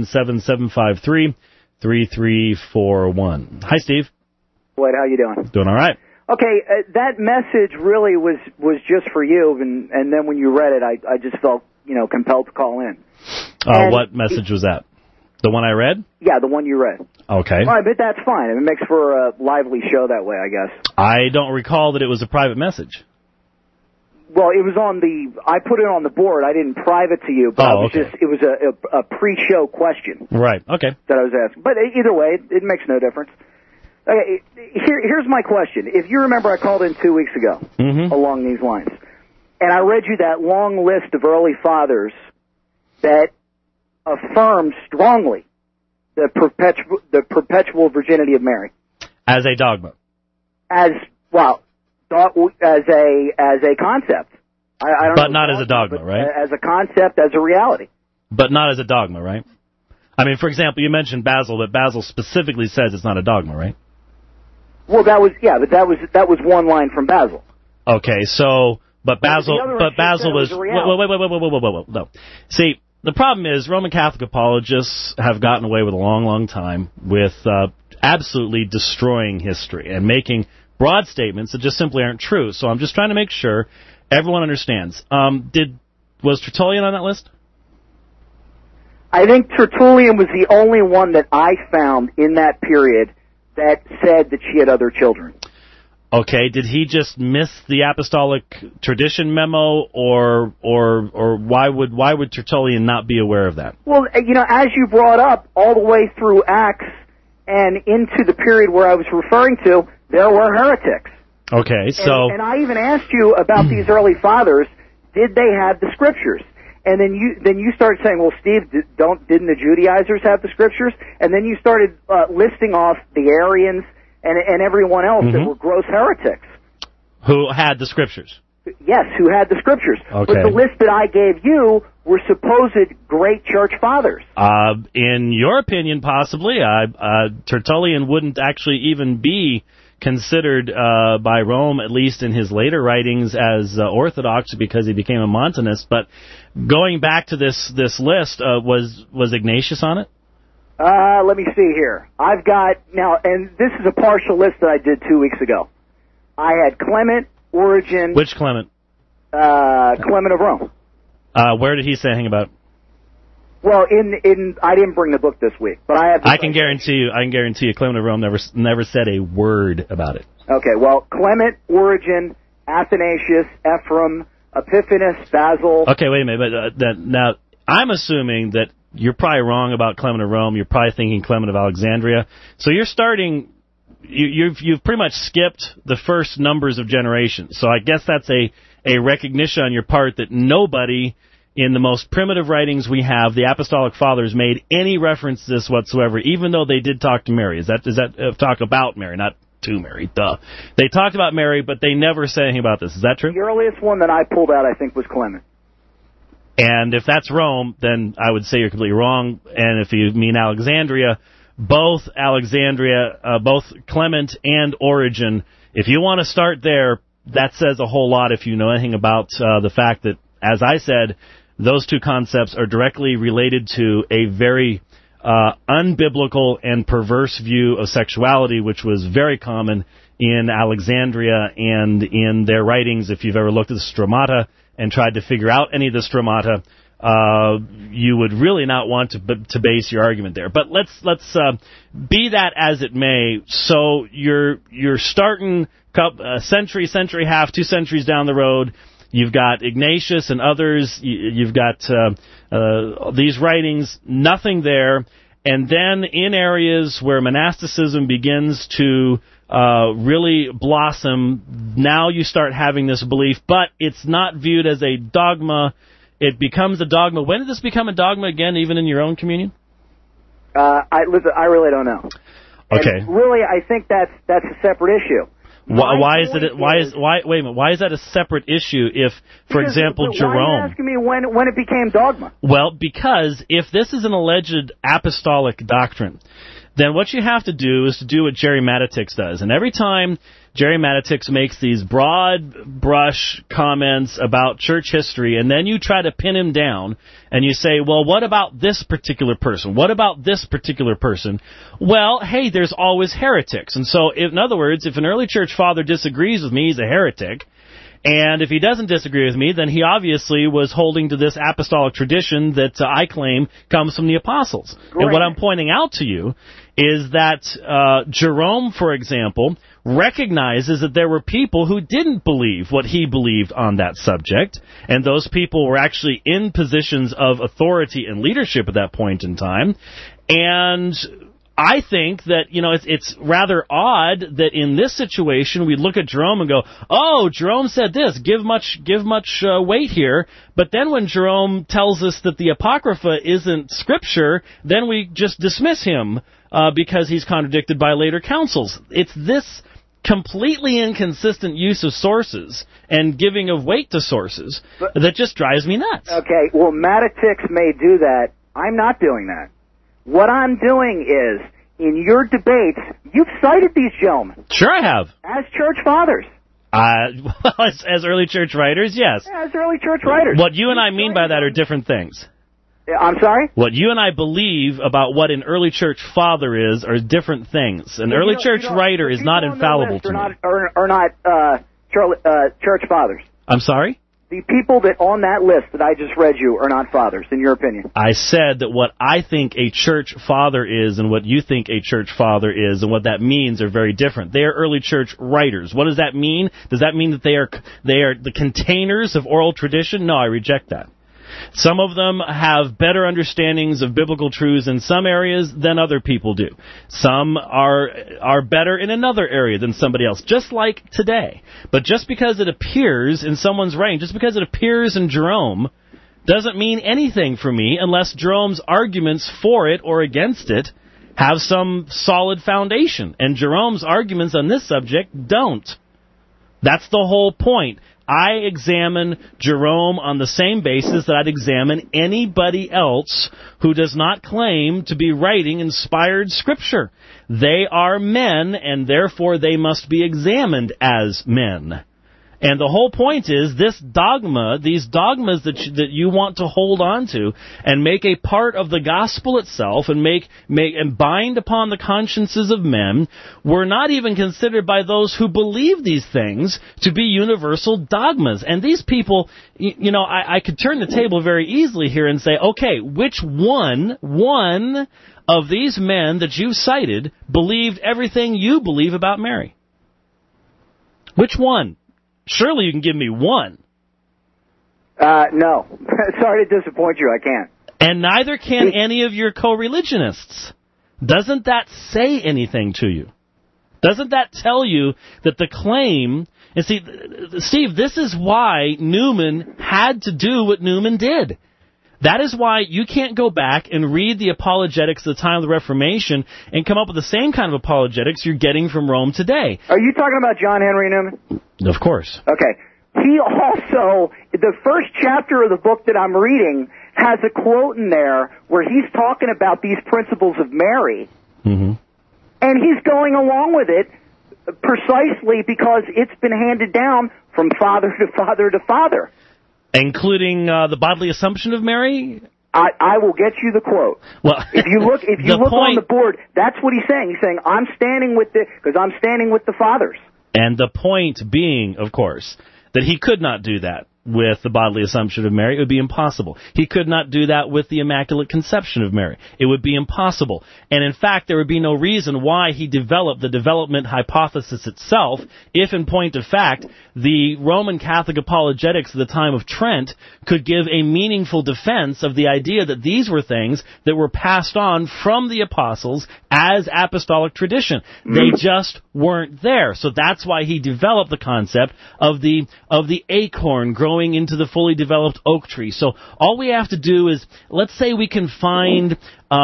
877-753-3341. Hi, Steve. What? How you doing? Doing all right. Okay, that message really was just for you, and then when you read it, I just felt compelled to call in. What message was that? The one I read? Yeah, the one you read. Okay. All right, but that's fine. It makes for a lively show that way, I guess. I don't recall that it was a private message. Well, it was I put it on the board. I didn't private to you, but it was a pre-show question. Right. Okay. That I was asking. But either way, it makes no difference. Okay, here's my question. If you remember, I called in 2 weeks ago along these lines, and I read you that long list of early fathers that affirmed strongly the perpetual virginity of Mary as a dogma. As a concept. I don't but know not as a dogma, right? As a concept, as a reality. But not as a dogma, right? I mean, for example, you mentioned Basil, but Basil specifically says it's not a dogma, right? Well, that was one line from Basil. Okay, so but Basil was wait. No. See, the problem is Roman Catholic apologists have gotten away with a long, long time with absolutely destroying history and making broad statements that just simply aren't true. So I'm just trying to make sure everyone understands. Was Tertullian on that list? I think Tertullian was the only one that I found in that period that said that she had other children. Okay, did he just miss the apostolic tradition memo, or why would Tertullian not be aware of that? Well, as you brought up, all the way through Acts and into the period where I was referring to, there were heretics. Okay, so and I even asked you about these early fathers. Did they have the scriptures? And then you started saying, well, Steve, didn't the Judaizers have the scriptures? And then you started listing off the Arians and everyone else that were gross heretics. Who had the scriptures? Yes, who had the scriptures. Okay. But the list that I gave you were supposed great church fathers. In your opinion, possibly. Tertullian wouldn't actually even be considered by Rome, at least in his later writings, as orthodox because he became a Montanist. But going back to this list, was Ignatius on it? Let me see here. I've got now, and this is a partial list that I did 2 weeks ago. I had Clement, Origen. Which Clement? Clement of Rome. Where did he say anything about? Well, I didn't bring the book this week, but I have. I can guarantee you, Clement of Rome never said a word about it. Okay, well, Clement, Origen, Athanasius, Ephraim, Epiphanes, Basil. Okay, wait a minute, but now I'm assuming that you're probably wrong about Clement of Rome. You're probably thinking Clement of Alexandria. So you're starting. You've pretty much skipped the first numbers of generations. So I guess that's a recognition on your part that nobody in the most primitive writings we have, the Apostolic Fathers, made any reference to this whatsoever, even though they did talk to Mary. Is that talk about Mary, not to Mary? Duh. They talked about Mary, but they never said anything about this. Is that true? The earliest one that I pulled out, I think, was Clement. And if that's Rome, then I would say you're completely wrong. And if you mean Alexandria, both Clement and Origen, if you want to start there, that says a whole lot if you know anything about the fact that, as I said, those two concepts are directly related to a very unbiblical and perverse view of sexuality, which was very common in Alexandria and in their writings. If you've ever looked at the Stromata and tried to figure out any of the Stromata, you would really not want to base your argument there. But let's be that as it may. So you're starting century, half, 2 centuries down the road. You've got Ignatius and others. You've got these writings. Nothing there. And then in areas where monasticism begins to really blossom, now you start having this belief, but it's not viewed as a dogma. It becomes a dogma. When did this become a dogma again, even in your own communion? I really don't know. Okay. And really, I think that's a separate issue. Why is that a separate issue if, for example, Jerome... Why are you asking me when it became dogma? Well, because if this is an alleged apostolic doctrine, then what you have to do is to do what Jerry Matitix does. And every time Jerry Matitix makes these broad brush comments about church history, and then you try to pin him down, and you say, well, what about this particular person? What about this particular person? Well, hey, there's always heretics. And so, in other words, if an early church father disagrees with me, he's a heretic. And if he doesn't disagree with me, then he obviously was holding to this apostolic tradition that I claim comes from the apostles. Great. And what I'm pointing out to you is that Jerome, for example, recognizes that there were people who didn't believe what he believed on that subject, and those people were actually in positions of authority and leadership at that point in time. And I think that, it's rather odd that in this situation we look at Jerome and go, oh, Jerome said this, give much weight here. But then when Jerome tells us that the Apocrypha isn't Scripture, then we just dismiss him because he's contradicted by later councils. It's this completely inconsistent use of sources and giving of weight to sources that just drives me nuts. Okay, well, Matitix may do that. I'm not doing that. What I'm doing is, in your debates, you've cited these gentlemen. Sure I have. As church fathers. Well, as early church writers, yes. Yeah, as early church writers. What you and I mean by that are different things. I'm sorry? What you and I believe about what an early church father is are different things. An early church writer is not infallible to me. Are not church fathers. I'm sorry? The people that on that list that I just read you are not fathers, in your opinion. I said that what I think a church father is and what you think a church father is and what that means are very different. They are early church writers. What does that mean? Does that mean that they are the containers of oral tradition? No, I reject that. Some of them have better understandings of biblical truths in some areas than other people do. Some are better in another area than somebody else, just like today. But just because it appears in someone's writing, just because it appears in Jerome, doesn't mean anything for me unless Jerome's arguments for it or against it have some solid foundation. And Jerome's arguments on this subject don't. That's the whole point. I examine Jerome on the same basis that I'd examine anybody else who does not claim to be writing inspired scripture. They are men, and therefore they must be examined as men. And the whole point is this dogma, these dogmas that you want to hold on to and make a part of the gospel itself and make and bind upon the consciences of men were not even considered by those who believe these things to be universal dogmas. And these people, I could turn the table very easily here and say, okay, which one of these men that you cited believed everything you believe about Mary? Which one? Surely you can give me one. No. Sorry to disappoint you, I can't. And neither can any of your co-religionists. Doesn't that say anything to you? Doesn't that tell you that the claim... And see, Steve, this is why Newman had to do what Newman did. That is why you can't go back and read the apologetics at the time of the Reformation and come up with the same kind of apologetics you're getting from Rome today. Are you talking about John Henry Newman? Of course. Okay. He also, the first chapter of the book that I'm reading has a quote in there where he's talking about these principles of Mary. Mm-hmm. And he's going along with it precisely because it's been handed down from father to father to father. Including the bodily assumption of Mary? I will get you the quote. Well, if you look on the board, that's what he's saying. He's saying, I'm standing with the fathers. And the point being, of course, that he could not do that with the bodily assumption of Mary. It would be impossible. He could not do that with the Immaculate Conception of Mary. It would be impossible. And in fact, there would be no reason why he developed the development hypothesis itself if, in point of fact, the Roman Catholic apologetics at the time of Trent could give a meaningful defense of the idea that these were things that were passed on from the apostles as apostolic tradition. They just weren't there. So that's why he developed the concept of the acorn growing into the fully developed oak tree. So all we have to do is, let's say we can find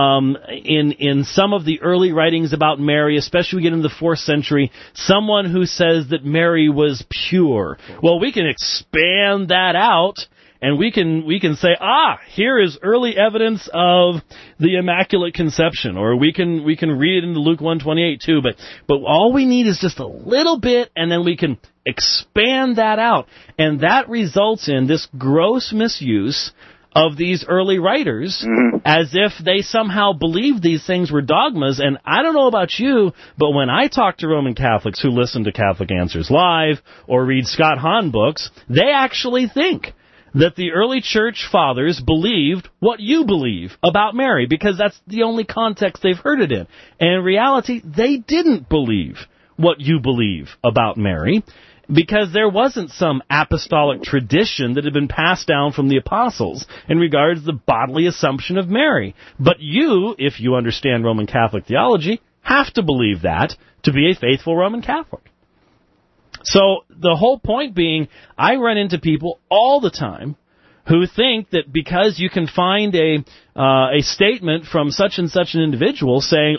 in some of the early writings about Mary, especially we get into the 4th century, someone who says that Mary was pure. Well, we can expand that out, and we can say, here is early evidence of the Immaculate Conception, or we can read it into Luke 1:28 too. But all we need is just a little bit, and then we can expand that out, and that results in this gross misuse of these early writers as if they somehow believed these things were dogmas. And I don't know about you, but when I talk to Roman Catholics who listen to Catholic Answers Live or read Scott Hahn books, they actually think that the early church fathers believed what you believe about Mary, because that's the only context they've heard it in. And in reality, they didn't believe what you believe about Mary, because there wasn't some apostolic tradition that had been passed down from the apostles in regards to the bodily assumption of Mary. But you, if you understand Roman Catholic theology, have to believe that to be a faithful Roman Catholic. So the whole point being, I run into people all the time who think that because you can find a statement from such and such an individual saying,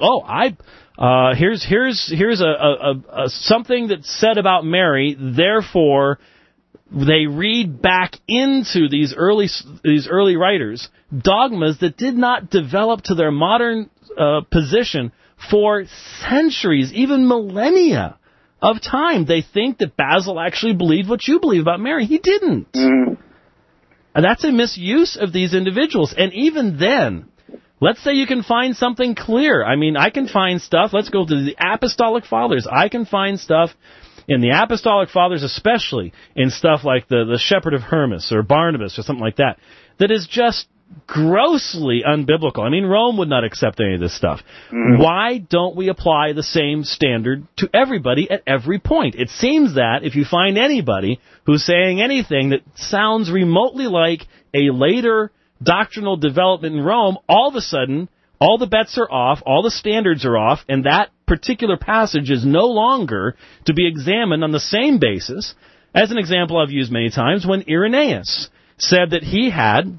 here's a something that's said about Mary, therefore they read back into these early writers dogmas that did not develop to their modern position for centuries, even millennia of time. They think that Basil actually believed what you believe about Mary. He didn't. Mm. And that's a misuse of these individuals. And even then, let's say you can find something clear. I mean, I can find stuff. Let's go to the Apostolic Fathers. I can find stuff in the Apostolic Fathers, especially in stuff like the Shepherd of Hermas or Barnabas or something like that, that is just grossly unbiblical. I mean, Rome would not accept any of this stuff. Mm-hmm. Why don't we apply the same standard to everybody at every point? It seems that if you find anybody who's saying anything that sounds remotely like a later doctrinal development in Rome, all of a sudden, all the bets are off, all the standards are off, and that particular passage is no longer to be examined on the same basis. As an example I've used many times, when Irenaeus said that he had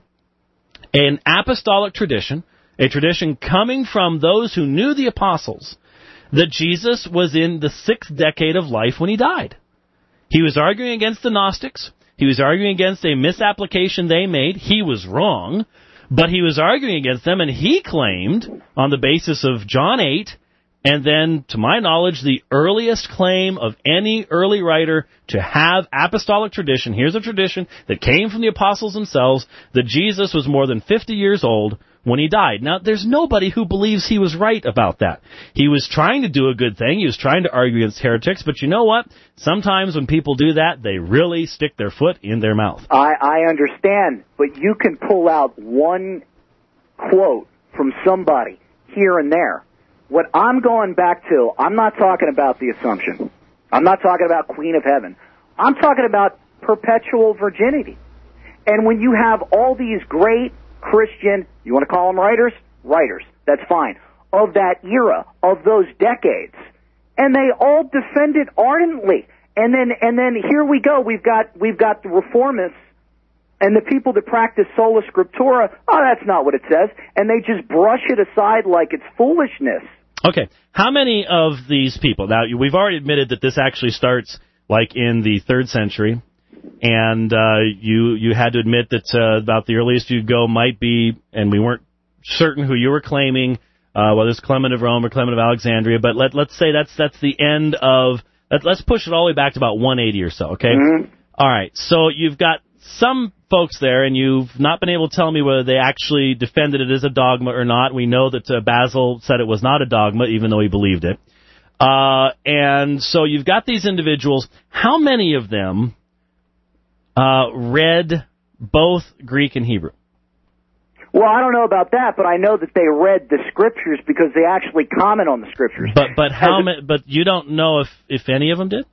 an apostolic tradition, a tradition coming from those who knew the apostles, that Jesus was in the 6th decade of life when he died. He was arguing against the Gnostics. He was arguing against a misapplication they made. He was wrong, but he was arguing against them, and he claimed, on the basis of John 8, and then, to my knowledge, the earliest claim of any early writer to have apostolic tradition. Here's a tradition that came from the apostles themselves, that Jesus was more than 50 years old when he died. Now, there's nobody who believes he was right about that. He was trying to do a good thing. He was trying to argue against heretics. But you know what? Sometimes when people do that, they really stick their foot in their mouth. I understand, but you can pull out one quote from somebody here and there. What I'm going back to, I'm not talking about the Assumption. I'm not talking about Queen of Heaven. I'm talking about perpetual virginity. And when you have all these great Christian, you want to call them writers? Writers, that's fine, of that era, of those decades, and they all defend it ardently. And then here we go. We've got the reformists and the people that practice sola scriptura. Oh, that's not what it says, and they just brush it aside like it's foolishness. Okay, how many of these people, now we've already admitted that this actually starts like in the 3rd century, and you had to admit that about the earliest you'd go might be, and we weren't certain who you were claiming, whether it's Clement of Rome or Clement of Alexandria, but let's say that's the end of, let's push it all the way back to about 180 or so, okay? Mm-hmm. All right, so you've got some folks there, and you've not been able to tell me whether they actually defended it as a dogma or not. We know that Basil said it was not a dogma, even though he believed it. And so you've got these individuals. How many of them read both Greek and Hebrew? Well, I don't know about that, but I know that they read the Scriptures because they actually comment on the Scriptures. But how many? But you don't know if any of them did?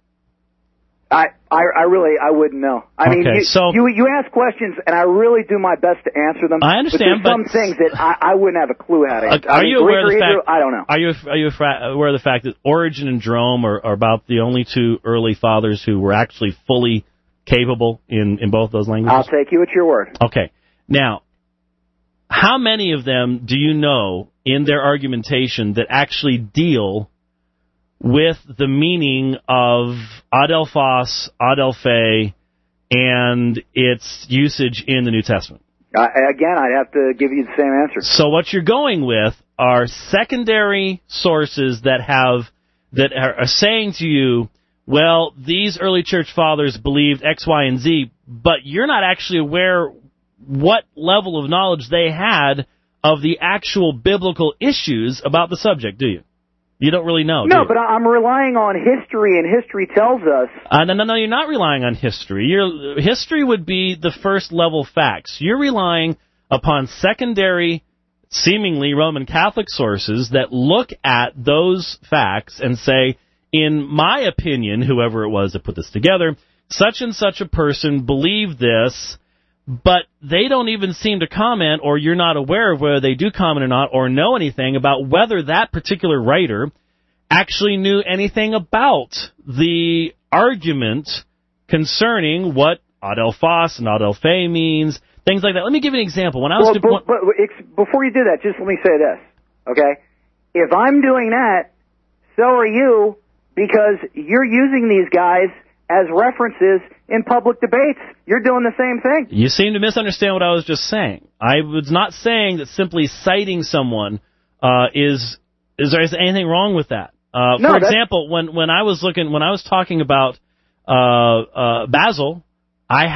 I wouldn't know. I mean, you ask questions, and I really do my best to answer them. I understand, but there's some things that I wouldn't have a clue how to answer. Are you aware of the fact? I don't know. Are you aware of the fact that Origen and Jerome are about the only two early fathers who were actually fully capable in both those languages? I'll take you at your word. Okay. Now, how many of them do you know in their argumentation that actually deal with the meaning of adelphos, adelphe, and its usage in the New Testament? Again, I'd have to give you the same answer. So what you're going with are secondary sources that are saying to you, well, these early church fathers believed X, Y, and Z, but you're not actually aware what level of knowledge they had of the actual biblical issues about the subject, do you? You don't really know, No, but I'm relying on history, and history tells us... No, you're not relying on history. History would be the first level facts. You're relying upon secondary, seemingly Roman Catholic sources that look at those facts and say, in my opinion, whoever it was that put this together, such and such a person believed this, but they don't even seem to comment, or you're not aware of whether they do comment or not, or know anything about whether that particular writer actually knew anything about the argument concerning what adelphos and adelphe means, things like that. Let me give you an example. When I was before you do that, just let me say this, okay? If I'm doing that, so are you, because you're using these guys as references in public debates, you're doing the same thing. You seem to misunderstand what I was just saying. I was not saying that simply citing someone is there anything wrong with that. For example, when I was talking about Basil, I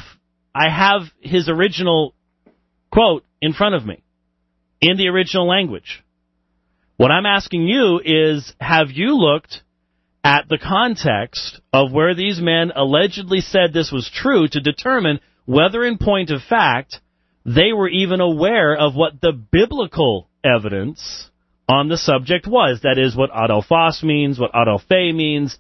have his original quote in front of me in the original language. What I'm asking you is, have you looked at the context of where these men allegedly said this was true to determine whether, in point of fact, they were even aware of what the biblical evidence on the subject was? That is, what adelphos means, what adelphe means,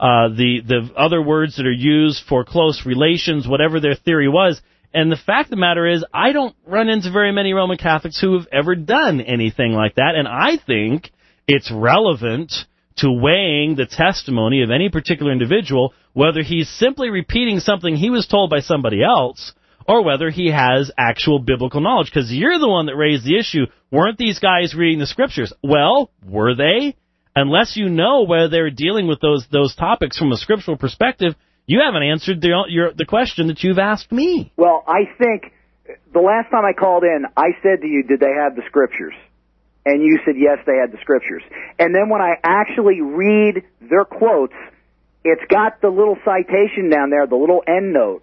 the other words that are used for close relations, whatever their theory was. And the fact of the matter is, I don't run into very many Roman Catholics who have ever done anything like that, and I think it's relevant to weighing the testimony of any particular individual, whether he's simply repeating something he was told by somebody else, or whether he has actual biblical knowledge. Because you're the one that raised the issue. Weren't these guys reading the Scriptures? Well, were they? Unless you know whether they're dealing with those topics from a scriptural perspective, you haven't answered the question that you've asked me. Well, I think the last time I called in, I said to you, did they have the Scriptures? And you said, yes, they had the Scriptures. And then when I actually read their quotes, it's got the little citation down there, the little end note,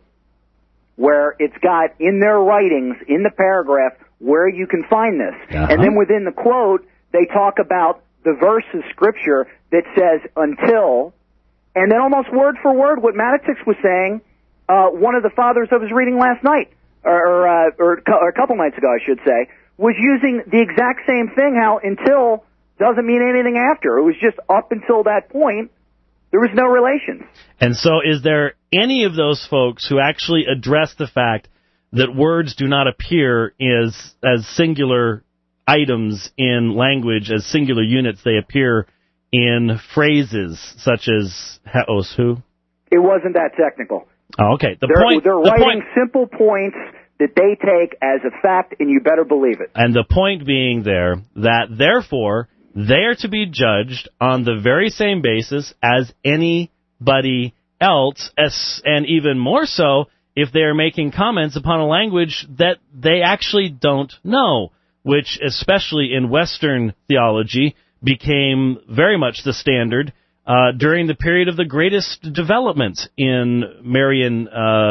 where it's got in their writings, in the paragraph, where you can find this. Uh-huh. And then within the quote, they talk about the verse of Scripture that says, until, and then almost word for word what Matitix was saying, one of the fathers I was reading last night, or a couple nights ago, I should say, was using the exact same thing, how until doesn't mean anything after. It was just up until that point, there was no relation. And so is there any of those folks who actually address the fact that words do not appear as singular items in language, as singular units? They appear in phrases such as heos who? It wasn't that technical. Oh, okay. They're writing simple points that they take as a fact, and you better believe it. And the point being there that, therefore, they are to be judged on the very same basis as anybody else, and even more so if they are making comments upon a language that they actually don't know, which, especially in Western theology, became very much the standard during the period of the greatest development in Marian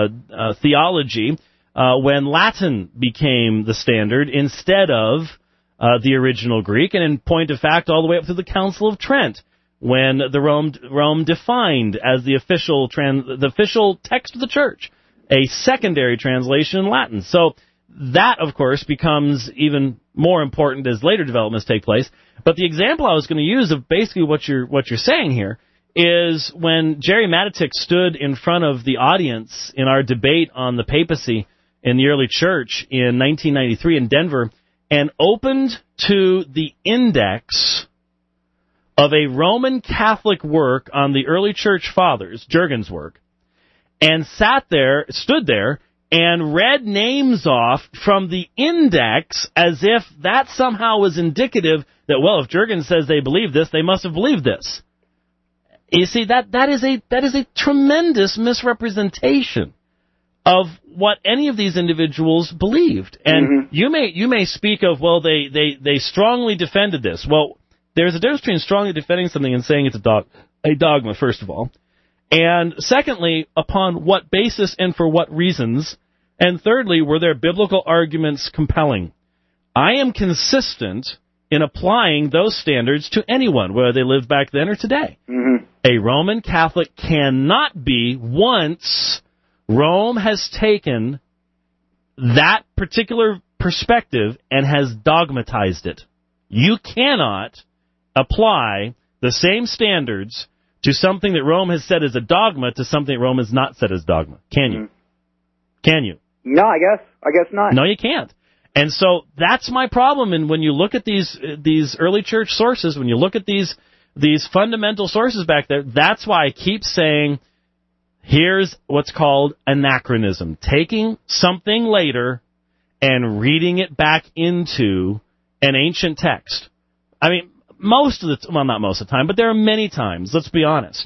theology, when Latin became the standard instead of the original Greek, and in point of fact, all the way up to the Council of Trent, when Rome defined as the official text of the Church a secondary translation in Latin. So that, of course, becomes even more important as later developments take place. But the example I was going to use of basically what you're saying here is when Jerry Matitix stood in front of the audience in our debate on the papacy in the early church in 1993 in Denver and opened to the index of a Roman Catholic work on the early church fathers, Jurgen's work, and stood there and read names off from the index as if that somehow was indicative that, well, if Jurgen says they believe this, they must have believed this. You see, that is a tremendous misrepresentation of what any of these individuals believed. And you may speak of, well, they strongly defended this. Well, there's a difference between strongly defending something and saying it's a dogma, first of all. And secondly, upon what basis and for what reasons? And thirdly, were their biblical arguments compelling? I am consistent in applying those standards to anyone, whether they lived back then or today. Mm-hmm. A Roman Catholic cannot be, once Rome has taken that particular perspective and has dogmatized it. You cannot apply the same standards to something that Rome has said is a dogma to something that Rome has not said is dogma. Can you? Can you? No, I guess not. No, you can't. And so that's my problem. And when you look at these early church sources, when you look at these fundamental sources back there, that's why I keep saying, here's what's called anachronism. Taking something later and reading it back into an ancient text. I mean, not most of the time, but there are many times, let's be honest,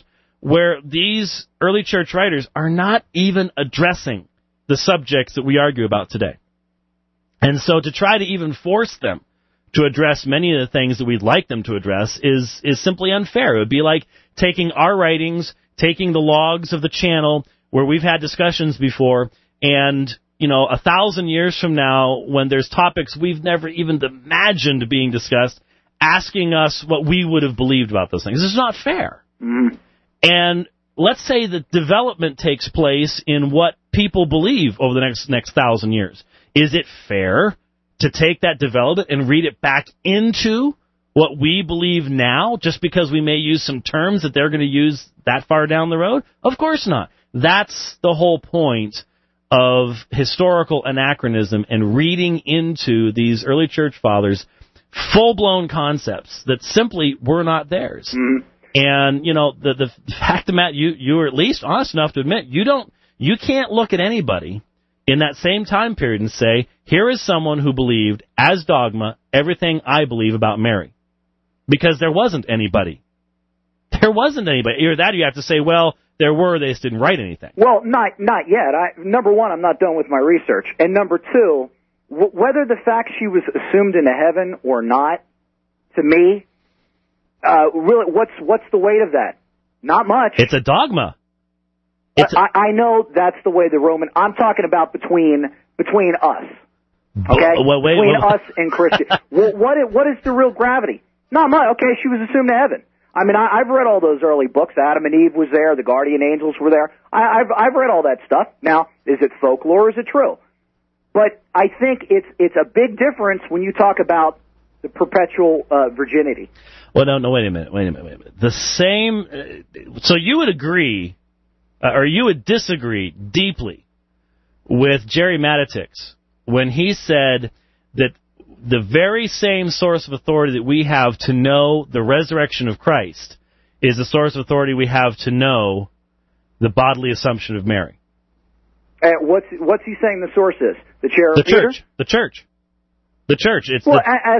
where these early church writers are not even addressing the subjects that we argue about today. And so to try to even force them to address many of the things that we'd like them to address is simply unfair. It would be like taking our writings, taking the logs of the channel where we've had discussions before, and, 1,000 years from now, when there's topics we've never even imagined being discussed, asking us what we would have believed about those things. This is not fair. Mm-hmm. And let's say that development takes place in what people believe over the next 1,000 years. Is it fair to take that development and read it back into what we believe now, just because we may use some terms that they're going to use that far down the road? Of course not. That's the whole point of historical anachronism and reading into these early church fathers full-blown concepts that simply were not theirs. Mm-hmm. And, the fact that, Matt, you were at least honest enough to admit you can't look at anybody in that same time period and say, here is someone who believed as dogma everything I believe about Mary. Because there wasn't anybody. There wasn't anybody. Either that or you have to say, well, there were, they just didn't write anything. Well, not yet. Number one, I'm not done with my research. And number two, whether the fact she was assumed into heaven or not, to me, really, what's the weight of that? Not much. It's a dogma. I know that's the way the Roman. I'm talking about between us. Okay, between us and Christians. What is the real gravity? Not much. Okay, she was assumed to heaven. I mean, I've read all those early books. Adam and Eve was there. The guardian angels were there. I've read all that stuff. Now, is it folklore or is it true? But I think it's a big difference when you talk about the perpetual virginity. Well, no, wait a minute. The same. So you would agree, or you would disagree deeply with Jerry Matitix when he said that the very same source of authority that we have to know the resurrection of Christ is the source of authority we have to know the bodily assumption of Mary. What's he saying the source is? The chair of Peter? The church. It's as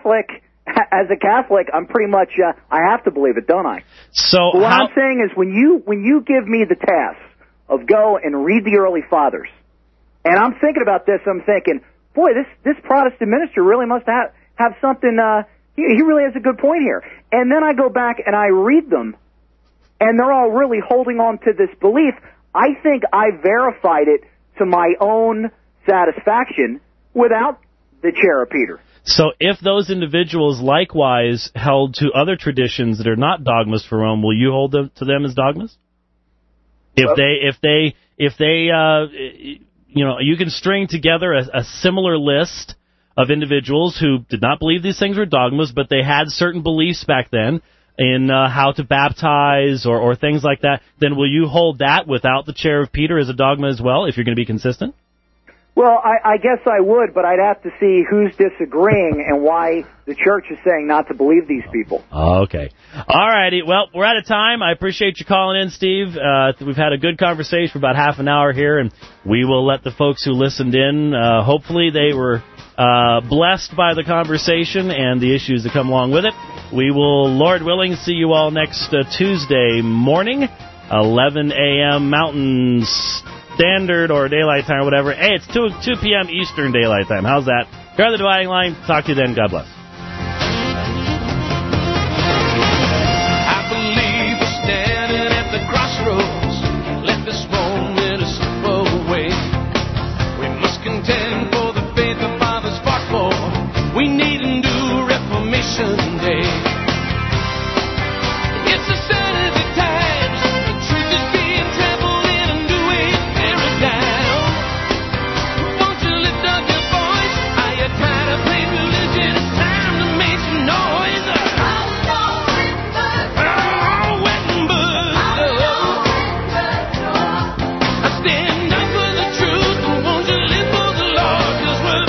a Catholic, I'm pretty much I have to believe it, don't I? So what I'm saying is when you give me the task of go and read the early fathers, and I'm thinking about this, I'm thinking, boy, this Protestant minister really must have something. He really has a good point here. And then I go back and I read them, and they're all really holding on to this belief. I think I verified it to my own satisfaction without the chair of Peter. So if those individuals likewise held to other traditions that are not dogmas for Rome, will you hold them to them as dogmas? If they you can string together a similar list of individuals who did not believe these things were dogmas, but they had certain beliefs back then in how to baptize or things like that, then will you hold that without the chair of Peter as a dogma as well, if you're going to be consistent? Well, I guess I would, but I'd have to see who's disagreeing and why the church is saying not to believe these people. Okay. All righty. Well, we're out of time. I appreciate you calling in, Steve. We've had a good conversation for about half an hour here, and we will let the folks who listened in, hopefully they were blessed by the conversation and the issues that come along with it. We will, Lord willing, see you all next Tuesday morning, 11 a.m. Mountain Standard or Daylight Time or whatever. Hey, it's 2 p.m. Eastern Daylight Time. How's that? You're on the Dividing Line. Talk to you then. God bless. I believe we're standing at the crossroads. Let this moment slip away. We must contend for the faith the fathers fought for. We need a new Reformation Day. It's a sign of the times. The truth is being trampled in a new age paradigm. Won't you lift up your voice? Are you tired of playing religion? It's time to make some noise. Stand up for the truth, and won't you live for the Lord? 'Cause we're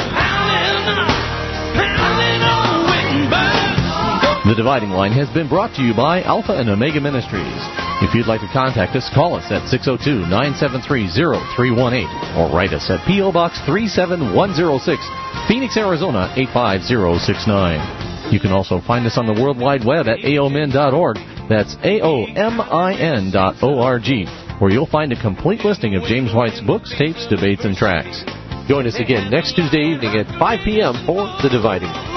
pounding on Wittenberg. The Dividing Line has been brought to you by Alpha and Omega Ministries. If you'd like to contact us, call us at 602-973-0318 or write us at P.O. Box 37106, Phoenix, Arizona 85069. You can also find us on the World Wide Web at aomin.org That's AOMIN.org, where you'll find a complete listing of James White's books, tapes, debates, and tracks. Join us again next Tuesday evening at 5 p.m. for The Dividing Line.